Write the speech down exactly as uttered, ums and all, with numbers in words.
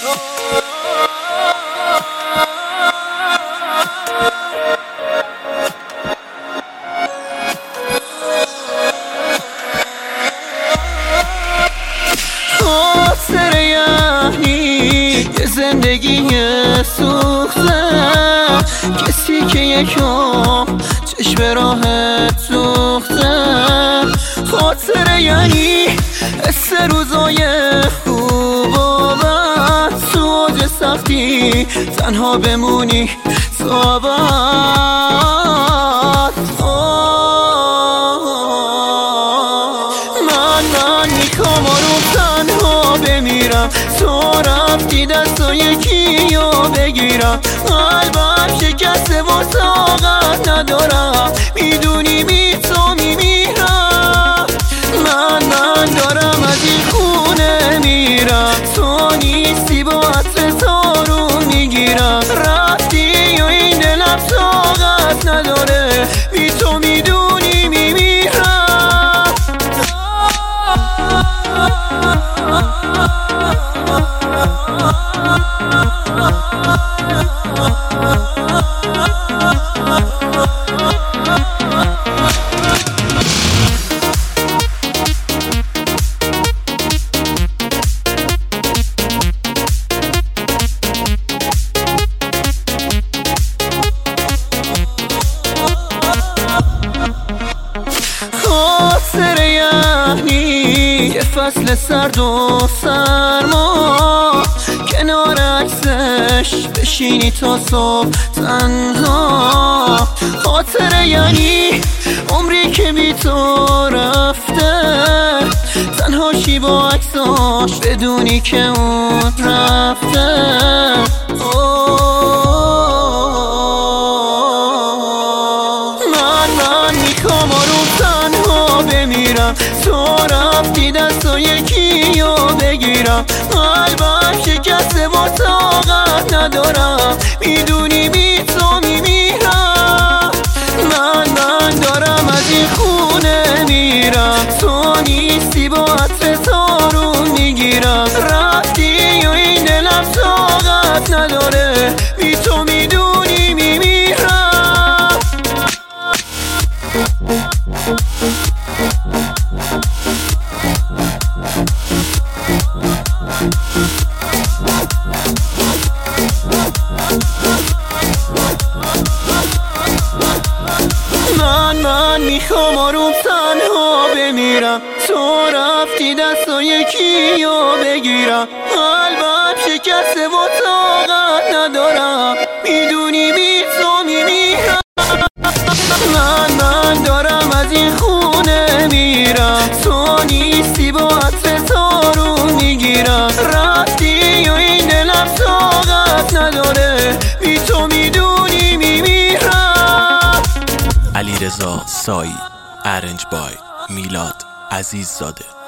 خاطره یعنی یه زندگی سوخته، کسی که یکم چشم راحت سوخته. خاطره یعنی حس روزای خوب و بد، تو اوج سختی تنها بمونی صحبت. من من میخوام آروم تنها بمیرم، تو رفتی دست و یکی رو بگیرم. قلبم شکسته و طاقت ندارم، میدونی بی تو میمیرم. من من دارم از این خونه میرم، تو نیستی با عطر تارو میگیرم. رفتی و این دلم طاقت نداره، بی تو میدونی میمیرم. خاطره یعنی یه فصل سرد و سرما، کنار عکسش بشینی تا صبح تنها. خاطره یعنی عمری که بی تو رفته، تنهاشی با عکساش بدونی که اون رفته. من من میخوام آروم تنها بمیرم، تو رفتی دست و یکی رو بگیرم. قلبم شکسته و طاقت ندارم، میدونی بی تو میمیرم. من من دارم از این خونه میرم، تو نیستی با عطر تارو میگیرم. رفتی و این دلم طاقت نداره، بی تو میدونی میمیرم. من من میخوام آروم تنها بمیرم، تو رفتی دست و یکی رو بگیرم. قلبم شکسته و طاقت ندارم، میدونی بی تو میمیرم. من من دارم از این خونه میرم، تو نیستی با عطر تارو میگیرم. رفتی و این دلم طاقت نداره، بی تو میدونی میمیرم. علیرضا سایی، ارنج بای میلاد عزیززاده.